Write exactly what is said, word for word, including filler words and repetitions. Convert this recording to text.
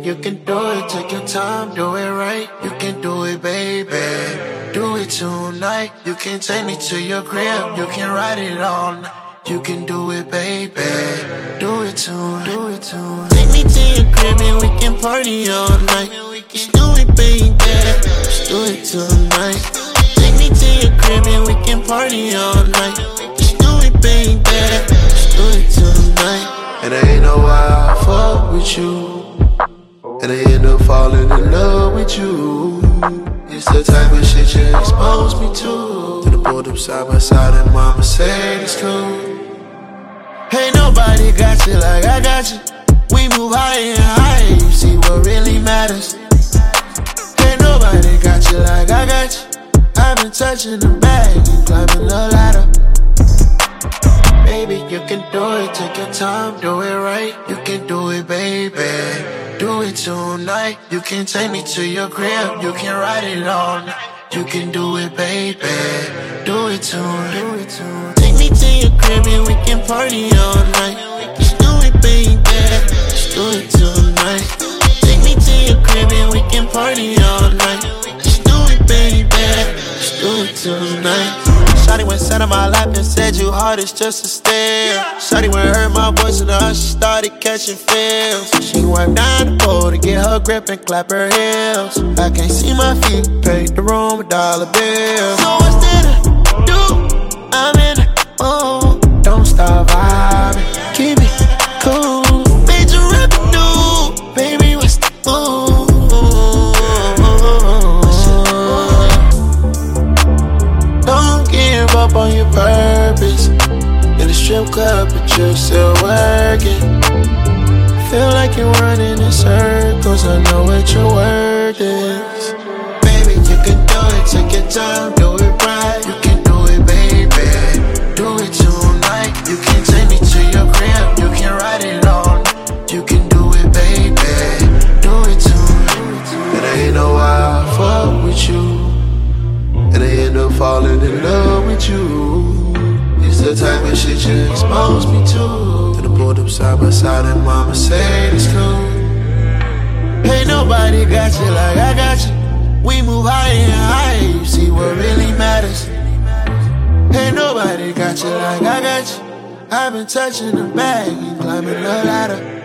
you can do it, take your time, do it right. You can do it, baby. Do it tonight. You can take me to your crib, you can ride it all night. You can do it, baby. Do it tonight, do it tonight. Take me to your crib and we can party all night. Just do it, baby. Just do it tonight. Take me to your crib and we can party all night. Just do it, baby. Just do it tonight. And I ain't know why I fuck with you, and I end up falling in love with you. It's the type of shit you expose me to. Then I pulled up side by side and mama said it's true. Ain't nobody got you like I got you. We move higher and higher, you see what really matters. Ain't nobody got you like I got you. I've been touching the bag and climbing the ladder. Baby, you can do it, take your time, do it right. You can do it, baby. Do it tonight. You can take me to your crib, you can ride it all night. You can do it, baby. Do it tonight, do it tonight. Take me to your crib and we can party all night. Just do it, baby. Just do it tonight. Take me to your crib and we can party all night. Just do it, baby. Just do it tonight. Shawty went sat on my lap and said you hard as just a stare. Shawty went heard my voice and her she started catching feels. She wiped down the pole to get her grip and clap her heels. I can't see my feet, paid the room with dollar bills. So what's there to do? I'm in the mood. Don't stop vibing, keep it cool. Major revenue, baby, what's the move? Don't give up on your purpose. In the strip club, but you're still working. Feel like you're running in circles. I know what your word is. Baby, you can do it, take your time, do it right. You can do it, baby. Do it tonight. You can take me to your crib, you can ride it all night. You can do it, baby. Do it tonight. And I ain't know why I fuck with you, and I end up falling in love with you. It's the type of shit you expose me to. Then I pulled up side by side and mama said it's true. Ain't nobody got you like I got you. We move higher and higher, you see what really matters. Ain't nobody got you like I got you. I've been touching the bag and climbing the ladder.